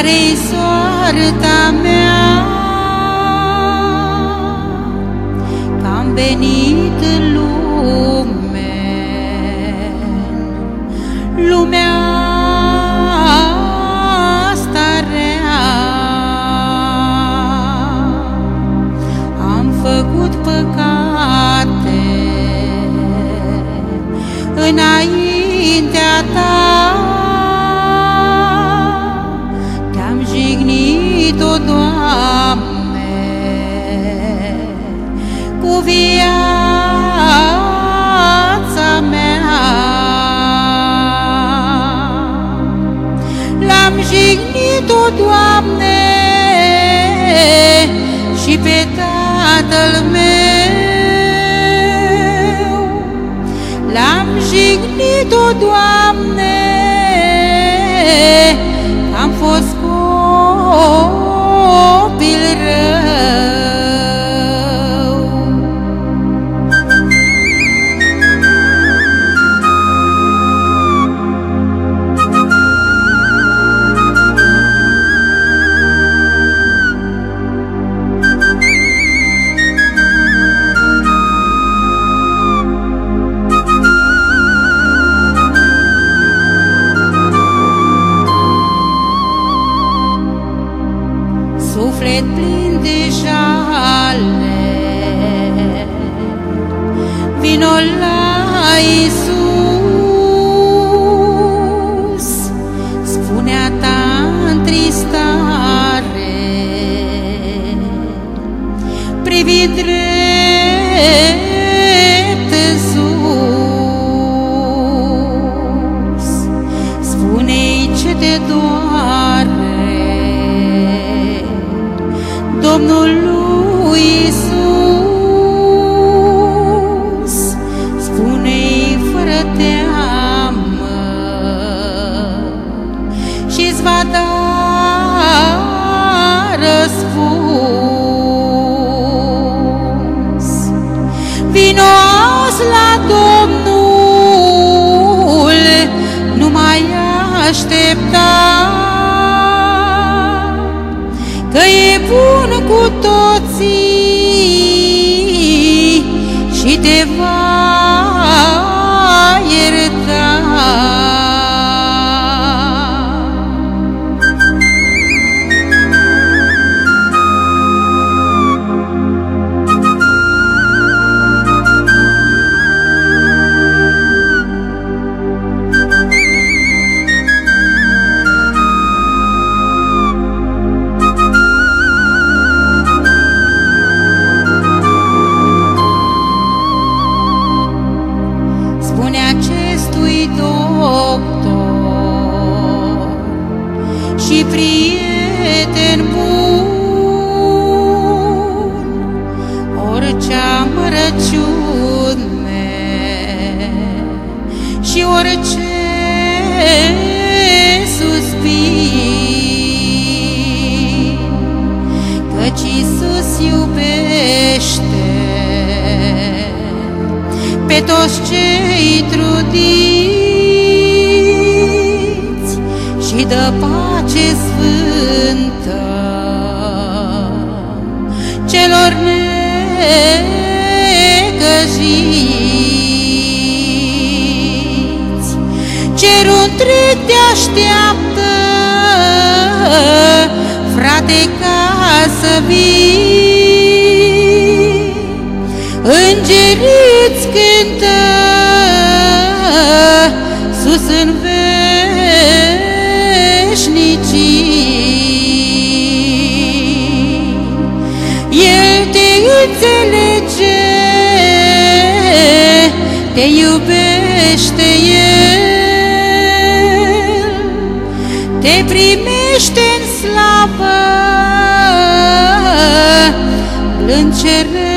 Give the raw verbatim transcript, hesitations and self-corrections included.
care-i soarta mea, că-am venit în lume, lumea asta rea. Am făcut păcate înaintea ta, te-am jignit-o, Doamne, cu viața mea. L-am jignit-o, Doamne, și pe tatăl meu. L-am jignit-o, Doamne, am fost copil rău. Suflet plin de jale, vino la Iisus, spunea ta întristare, privi drept în sus, spune-i ce te doare, Domnul lui Iisus, spune-i fără teamă și-ți va da răspuns. Vino azi la Domnul, nu mai aștepta, că e bun cu toții și te va ierta. Acestui doctor și prieten bun, orice amărăciune și orice suspin, căci Iisus iubește pe toți cei trudiți și dă pace sfântă celor necăjiți. Cerul întreg te așteaptă, frate, ca să vii. Îngerii-ți cântă sus în veșnicii. El te înțelege, te iubește El, te primește în slavă, blând cer